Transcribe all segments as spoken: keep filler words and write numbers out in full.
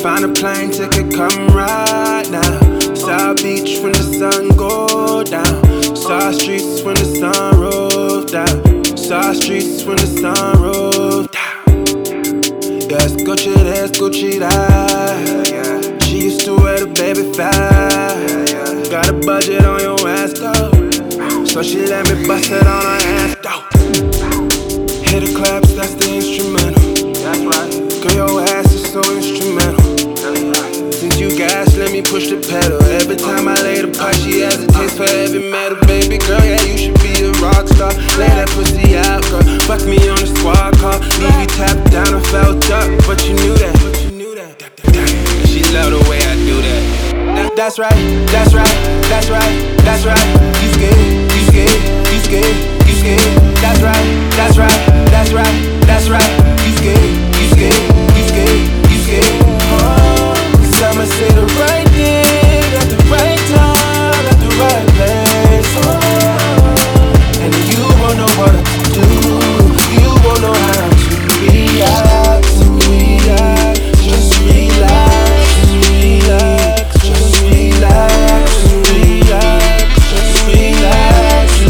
Find a plane ticket, come right now. South Beach when the sun go down. South Streets when the sun rolls down. South Streets when the sun rolls down. Yeah, it's Gucci this, Gucci that. She used to wear the baby fat. Got a budget on your ass though, so she let me bust it on her ass though. Hit the claps, that's the instrumental. That's right. Girl, your ass is so instrumental. Since you gas, let me push the pedal. Every time I lay the pipe, she has a taste for heavy metal. Baby girl, yeah, you should be a rock star. Lay that pussy out, girl. Fuck me on the squad car. Leave you tapped down and felt up, but you knew that. But you knew that. She love the way I do that. that. That's right, that's right, that's right, that's right. You scared, you scared, you scared, you scared. That's right, that's right, that's right, that's right. You scared, you scared, you scared, you scared. Oh, I'ma say the right thing at the right time, at the right place. Oh, and you won't know what to do. You won't know how to react. React. Just relax. Relax. Just relax. Relax. Just relax.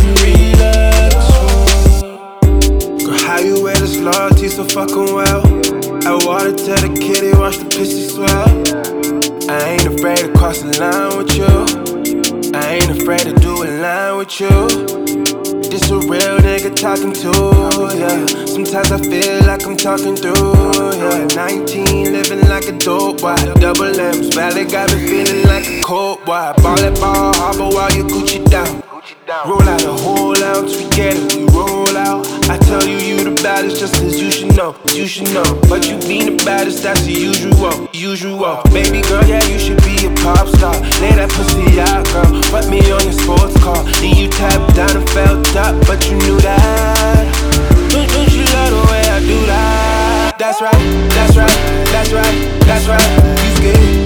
Relax. Girl, how you wear this loyalty so fucking well? I wanna tell the kitty, watch the pussy swell. I ain't afraid to cross the line with you. I ain't afraid to do a line with you. This a real nigga talking to, yeah. Sometimes I feel like I'm talking through, yeah. nineteen, living like a dope boy. Double M's, valley got me feeling like a cold boy. Ball at Bal Harbour while you Gucci down. Roll out a whole ounce, we get it, we roll out. I tell you you the baddest just cause you should know, you should know. But you be the baddest, that's the usual, usual. Baby girl, yeah, you should be a pop star. Lay that pussy out, girl, put me on your sports car. Then you tapped down and felt up, but you knew that. Don't, don't you love the way I do that? That's right, that's right, that's right, that's right. You scared.